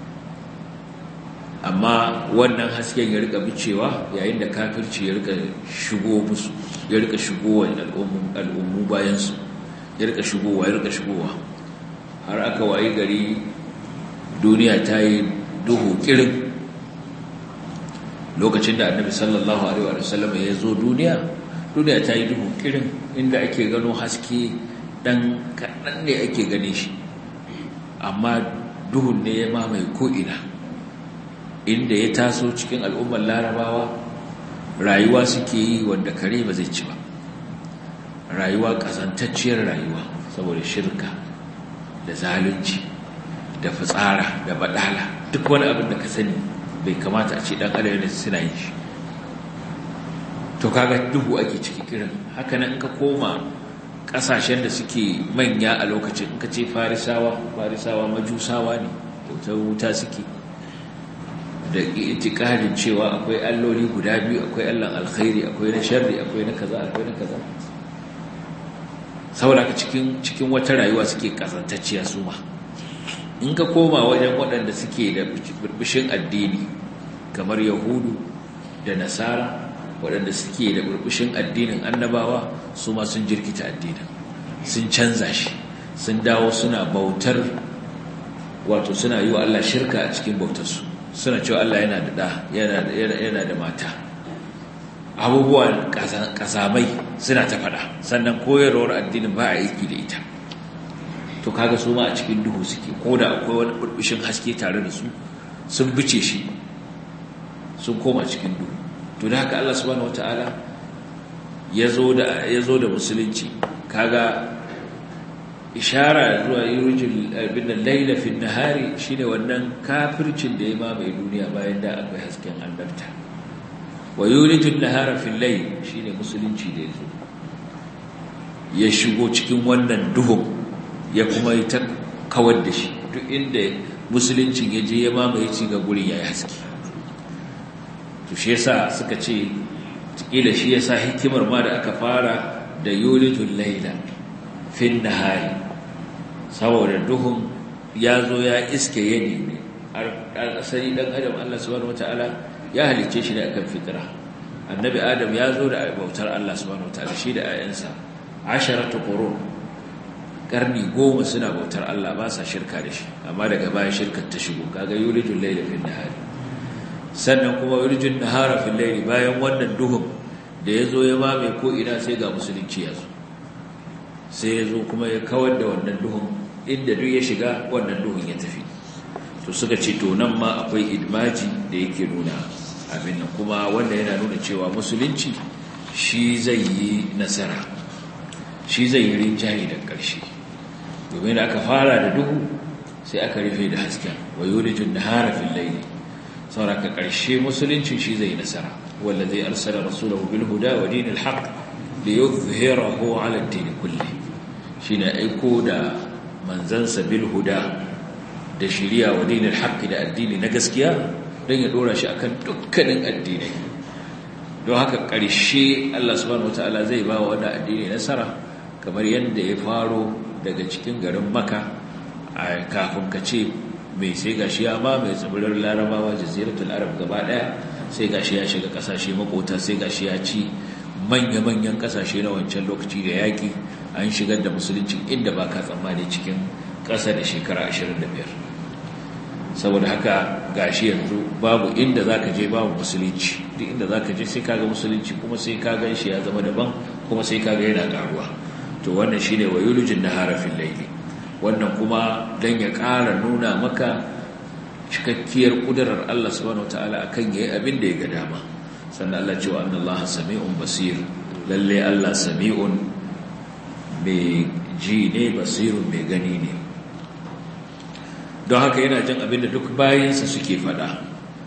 amma wannan hasken ya rika bicewa yayin da kafirci ya rika shigo musu, ya rika shigowa al'ummu bayan su, ya rika shigowa har aka wayi gari duniya ta yi duhu kirin. Lokacin da annabi sallallahu alaihi wa sallam ya zo duniya ta yi duhu kirin, inda ake gano haske dan kaɗan ne ake gane shi, amma duhun ne ya mamaye ko'ina. Inda ya taso cikin al'ummar larabawa rayuwa suke yi wanda kare ba zai ci ba, rayuwa ƙazantacciyar rayuwa, saboda shirka da zalunci da fitsara da badala, duk wani abin da ka sani bai kamata a ce dan adam ne suna yin shi. To kaga duhu ake ciki kiran. Haka nan in ka koma kasashen da suke manya a lokacin, in ka ce farisawa majusawa ne, bautar wuta suke, da itikadin cewa akwai alloli guda biyu, akwai allan alkhairi, akwai na sharri, akwai na kaza, akwai na kaza. Saboda ka cikin wata rayuwa suke kasantacciya su ma. In ka koma wajen waɗanda suke da burbushin addini kamar yahudu da nasara, waɗanda suke da burbushin addinin annabawa, su ma sun jirkita addinin, sun canza shi, sun dawo suna bautar, wato suna yi wa Allah shirka a cikin bautarsu, suna cewa Allah yana da yana da mata, abubuwan ƙazamai suna ta faɗa, sannan koyarwar addinin ba a aiki da ita. To kaga su ma a cikin duhu suke, ko da akwai wani burbushin haske tare da su, sun bice shi, sun koma cikin duhu. To da haka Allah subhanahu wataala ya zo da musulunci. Kaga ishara zuwa yurijul layla fi nahari shine wannan kafircin da ya mamaye duniya bayan da akwai hasken annabta. Wa yurijul nahara fi layl shine musulunci da yazo ya shigo cikin wannan duhu, ya kuma yi ta kawar da shi. duk inda musuluncin ya je ya mamaye ci ga gurin yayi haske. To shi yasa suka ce kila shi yasa hikimar ma da aka fara da yulijul layla fin nahari, saboda duhun ya zo ya iske yini ne. Asali dan adam Allah subhanahu wataala ya halicce shi da akan fitra. Annabi Adam ya zo da bautar Allah subhanahu wataala shi da ayansa 10 qurun, karni 10 suna bautar Allah ba sa shirka da shi, amma daga baya shirkar ta shigo. Kaga yulijul layla fin nahari, sannan kuma yulijul nahara fil layli. Bayan wannan duhun da yazo ya mame ko ina, sai ga musulunci yazo, sai yazo kuma ya kawar da wannan duhun. Inda duk ya shiga wannan duhun ya tafi. To suka ce to nan ma akwai idmaji da yake nuna abin nan, kuma wanda yana nuna cewa musulunci shi zai yi nasara, shi zai yi rinjaye da ƙarshe. Domin da aka fara da duhu sai aka rufe da hasken, wa yulijun nahara fil layli. Sauraka ƙarshe musulunci shi zai yi nasara. Wallazi arsala rasulahu bil huda wa dinil haqq liyuzhirahu ala ad-din kulli. Shine aiko da manzansa bil huda da shiriya wa dinil haqq da addini na gaskiya, don ya dora shi akan dukkanin addinai. Don haka ƙarshe Allah subhanahu wataala zai ba wa wannan addini nasara, kamar yadda ya faro daga cikin garin Makka. Kafin ka ce mai sai gashi ya ma mai tsibirar Larabawa, jaziratul Arab gaba daya, sai gashi ya shiga kasashe makota, sai gashi ya ci manya-manyan kasashe na wancan lokaci da yaki. An shigar da musulunci inda ba ka tsammani cikin ƙasa da shekara 25. Saboda haka gashi yanzu babu inda zaka je babu musulunci, duk inda zaka je sai kaga musulunci, kuma sai kaga shi ya zama daban, kuma sai kaga yana karuwa. To wannan shine wayulujun nahara fil layli. Wannan kuma dan ya ƙara nuna maka cikakkiyar kudurar Allah subhanahu wataala akan yayi abin da ya ga dama. Sannan Allah cewa annallaha sami'un basir, lalle Allah sami'un mai ji ne, basirun mai gani ne. Don haka yana jin abin da duk bayansa suke faɗa.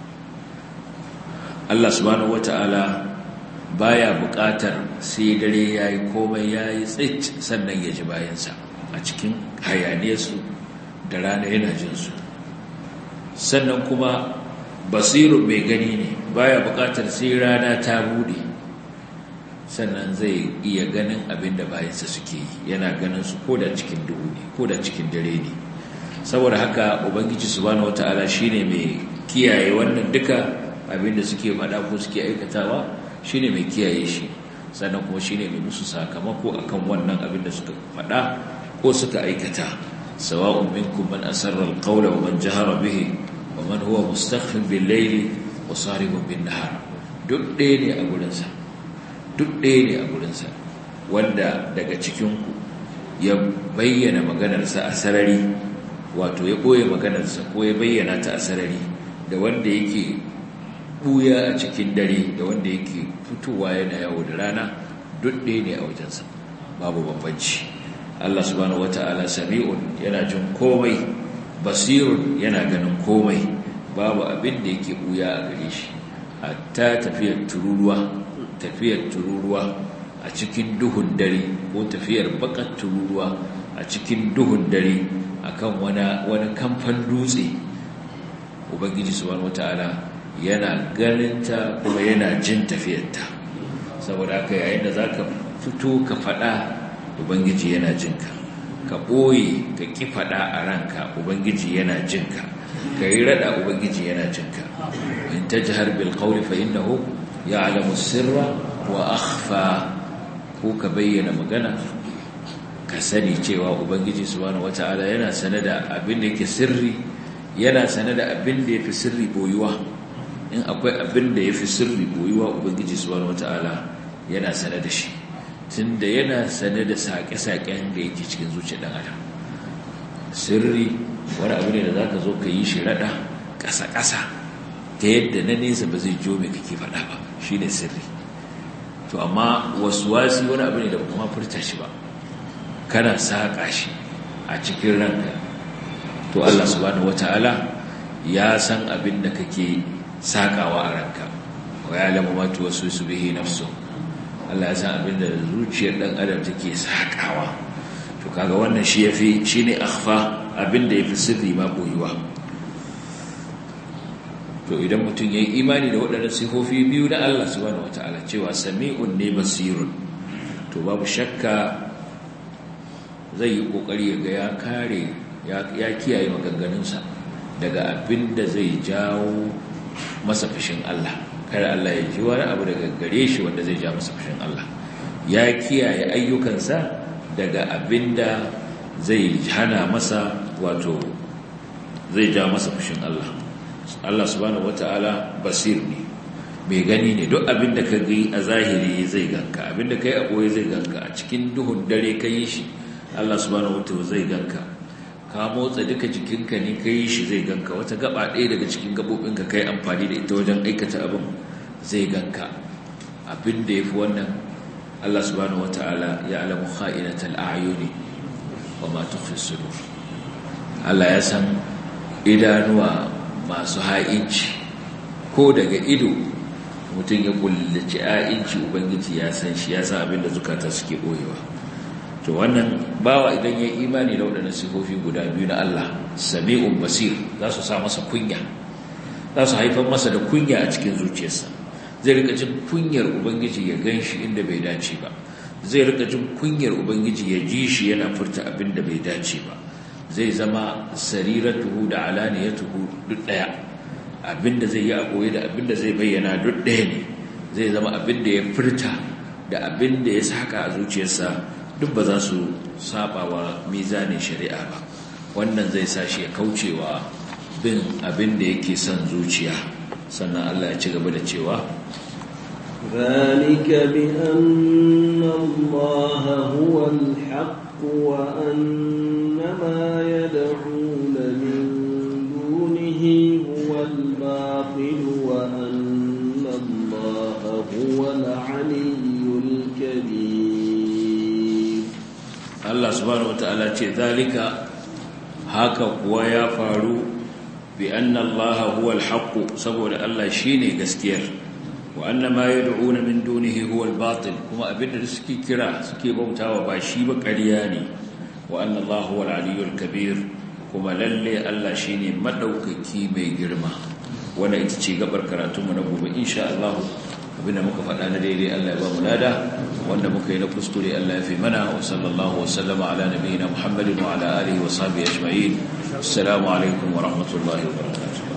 Allah subhanahu wata'ala baya buƙatar sai dare yayi komai yayi tsit sannan ya ji bayansa. A cikin hayaniyarsu da rana yana jin su. Sannan kuma basirun mai gani ne, baya buƙatar sai rana ta bude sannan zai iya ganin abin da bayansa suke yi. Yana ganin su koda cikin duhu ne, koda cikin dare ne. Saboda haka ubangiji subhanahu wataala shine mai kiyaye wannan duka abin da suke faɗa ko suke aikatawa, shine mai kiyaye shi. Sannan kuma shine mai musu sakamako akan wannan abin da suka faɗa ko suka aikata. Sawa'un minkum man asarra al-qawla wa man jahara bihi wa man huwa mustakhfin bil-layli wa saribun bin-nahar. Duk ɗaya ne a gurinsa, duk ɗaya ne a gurinsa. Wanda daga cikinku ya bayyana maganarsa a sarari, wato ya ɓoye maganarsa ko ya bayyana ta a sarari, da wanda yake ɓuya a cikin dare, da wanda yake fitowa yana yawo da rana, duk ɗaya ne a wajensa, babu bambanci. Allah subhanahu wata'ala sami'un, yana jin komai, basirun, yana ganin komai, babu abin da yake ɓuya a gare shi. Hatta tafiyar tururuwa a cikin duhun dare, ko tafiyar bakar tururuwa a cikin duhun dare akan wani kamfan dutse, ubangiji subhanahu wataala yana ganinta kuma yana jin tafiyarta. Saboda haka yayin da zaka fito ka fada, ubangiji yana jinka. Ka boye ka ki fada a ranka, ubangiji yana jinka. Kai rada, ubangiji yana jinka. In tajhar bil qawli fa innahu ya'lamu sirra wa akhfa. Ko ka bayyana magana, ka sani cewa ubangiji subhanahu wataala yana sane da abin da yake sirri, yana sane da abin da yafi sirri boyuwa. In akwai abin da yafi sirri boyuwa, ubangiji subhanahu wataala yana sane da shi, tunda yana sane da sake-saken da yake cikin zuciyar dan adam. Sirri wani abu ne da zaka zo ka yi shi rada ƙasa-ƙasa ta yadda na nesa ba zai jo me kake faɗa ba, shine sirri. To amma waswasi wani abu ne da ba kuma furta shi ba, kana saƙa shi a cikin ranka. To Allah subhanahu wataala ya san abin da kake saƙawa a ranka, wa ya'lamu ma tuwaswisu bihi nafsu. Allah ya san abin da zuciyar dan adam take saƙawa. To kaga wannan shi yafi, shine akhfa abinda yafi sirri ma boyuwa. To idan mutum yayi imani da waɗannan sifofi biyu na Allah subhanahu wataala cewa sami'un ne basirun, to babu shakka zai yi kokari ga ya kare ya kiyaye maganganunsa daga abinda zai jawo masa fushin Allah. Kada Allah ya ji wani abu daga gare shi wanda zai ja masa fushin Allah. Ya kiyaye ayyukansa daga abinda zai hana masa, wato zai ja masa fushin Allah. Allah subhanahu wataala basir ne, mai gani ne. Duk abinda ka gani a zahiri zai ganka, abinda kai a boye zai ganka. A cikin duhun dare ka yi shi, Allah subhanahu wataala zai ganka. Ka motsa duka jikinka ne ka yi shi, zai ganka. Wata gaba ɗaya daga cikin gabobinka kai amfani da ita wajen aikata abin, zai ganka. Abinda yafi wannan, Allah subhanahu wataala ya alamu kha'inatal a'yuni wa ma tukhfi sudur. Allah ya san idanuwa masu ha'inci, ko daga ido mutum ya kullaci ha'inci, ubangiji ya san shi, ya san abinda zukata suke boyewa. To wannan bawa idan ya imani da waɗannan sifofi guda biyu na Allah, sami'un basir, za su sa masa kunya, za su haifar masa da kunya a cikin zuciyarsa. Zai rika jin kunyar ubangiji ya ganshi inda bai dace ba, zai rika jin kunyar ubangiji ya ji shi yana furta abinda bai dace ba. Zai zama sariratuhu da alaniyatuhu duk daya, abinda zai yi a koyi da abinda zai bayyana duk daya ne. Zai zama abinda ya furta da abinda ya saka a zuciyarsa duk ba za su saba wa mizanin shari'a ba. Wannan zai sa shi ya kaucewa bin abinda yake son zuciya. Sannan Allah ya ci gaba da cewa ذلك بأن الله هو الحق وأن ما يدعون من دونه هو الباطل وأن الله هو العلي الكبير. الله سبحانه وتعالى ذلك هكا ويا فارو بأن الله هو الحق سبب الله شيني gaskiyar, wa anna ma yad'una min dunihi huwa al-batil, kuma abinda suke kira suke bautawa ba shi ba ƙarya ne. Wa anna Allah huwa al-aliyyul kabir, kuma lalle Allah shine madaukaki mai girma. Wannan ita ce gabar karatunmu na gobe insha Allah. Abinda muka faɗa na daidai Allah ya ba mu lada, wanda muka yi na kuskure Allah ya fi mana. Wa sallallahu wa sallama ala nabiyyina Muhammadin wa ala alihi wa sahbihi ajma'in. Assalamu alaikum wa rahmatullahi wa barakatuh.